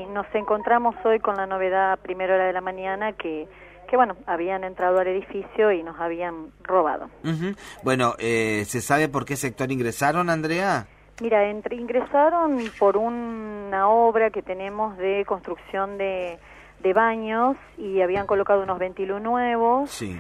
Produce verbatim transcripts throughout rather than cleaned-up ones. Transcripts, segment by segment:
nos encontramos hoy con la novedad a primera hora de la mañana que, que bueno, habían entrado al edificio y nos habían robado. Uh-huh. Bueno, eh, ¿se sabe por qué sector ingresaron, Andrea? Mira, entre, ingresaron por una obra que tenemos de construcción de, de baños y habían colocado unos ventilus nuevos. Sí.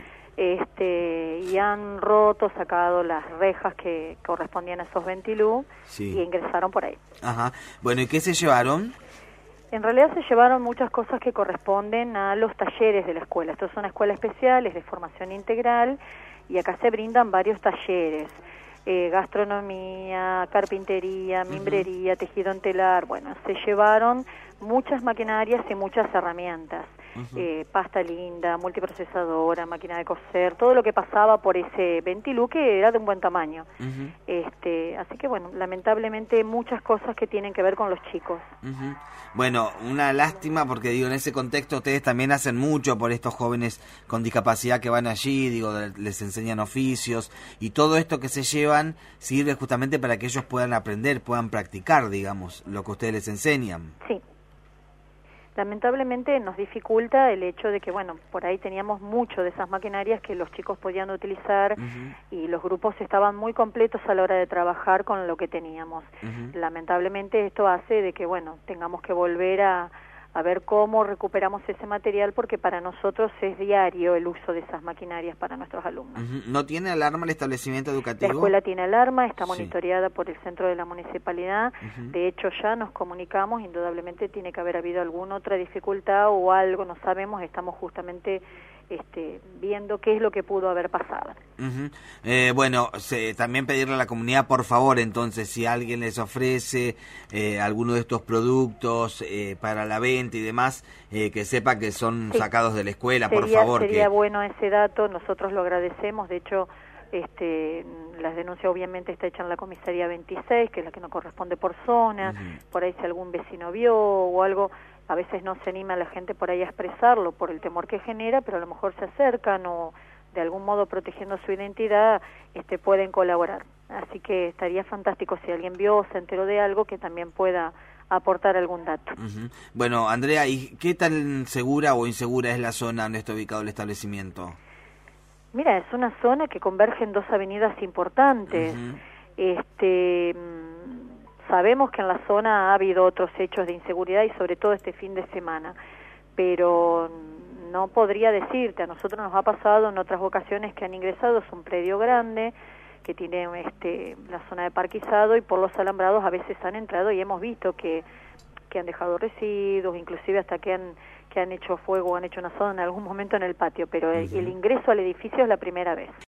Este, y han roto, sacado las rejas que correspondían a esos ventilus, sí. y ingresaron por ahí. Ajá. Bueno, ¿y qué se llevaron? En realidad se llevaron muchas cosas que corresponden a los talleres de la escuela. Esto es una escuela especial, es de formación integral, y acá se brindan varios talleres. Eh, gastronomía, carpintería, mimbrería, uh-huh. tejido en telar. Bueno, se llevaron muchas maquinarias y muchas herramientas. Uh-huh. eh, pasta linda, multiprocesadora, máquina de coser, todo lo que pasaba por ese ventilú que era de un buen tamaño. Uh-huh. este, así que bueno, lamentablemente muchas cosas que tienen que ver con los chicos. Uh-huh. Bueno, una lástima porque digo, en ese contexto ustedes también hacen mucho por estos jóvenes con discapacidad que van allí, digo, les enseñan oficios y todo esto que se llevan sirve justamente para que ellos puedan aprender, puedan practicar, digamos, lo que ustedes les enseñan. Sí. Lamentablemente nos dificulta el hecho de que, bueno, por ahí teníamos mucho de esas maquinarias que los chicos podían utilizar, uh-huh. y los grupos estaban muy completos a la hora de trabajar con lo que teníamos. Uh-huh. Lamentablemente esto hace de que, bueno, tengamos que volver a, a ver cómo recuperamos ese material, porque para nosotros es diario el uso de esas maquinarias para nuestros alumnos. Uh-huh. ¿No tiene alarma el establecimiento educativo? La escuela tiene alarma, está sí. monitoreada por el centro de la municipalidad. Uh-huh. De hecho, ya nos comunicamos, indudablemente tiene que haber habido alguna otra dificultad o algo, no sabemos, estamos justamente este, viendo qué es lo que pudo haber pasado. Uh-huh. eh, bueno, se, también pedirle a la comunidad, por favor, entonces, si alguien les ofrece eh, alguno de estos productos eh, para la venta y demás, eh, que sepa que son sí. sacados de la escuela, sería, por favor. Sería que... bueno ese dato, nosotros lo agradecemos, de hecho, este, las denuncias obviamente está hecha en la comisaría veintiséis, que es la que nos corresponde por zona, uh-huh. por ahí si algún vecino vio o algo, a veces no se anima a la gente por ahí a expresarlo por el temor que genera, pero a lo mejor se acercan o de algún modo protegiendo su identidad, este, pueden colaborar. Así que estaría fantástico si alguien vio o se enteró de algo que también pueda aportar algún dato. Uh-huh. Bueno, Andrea, ¿y qué tan segura o insegura es la zona donde está ubicado el establecimiento? Mira, es una zona que converge en dos avenidas importantes. Uh-huh. Este, sabemos que en la zona ha habido otros hechos de inseguridad y sobre todo este fin de semana, pero no podría decirte, a nosotros nos ha pasado en otras ocasiones que han ingresado, es un predio grande que tiene este, la zona de parquizado y por los alambrados a veces han entrado y hemos visto que, que han dejado residuos, inclusive hasta que han que han hecho fuego o han hecho una zona en algún momento en el patio, pero el, el ingreso al edificio es la primera vez.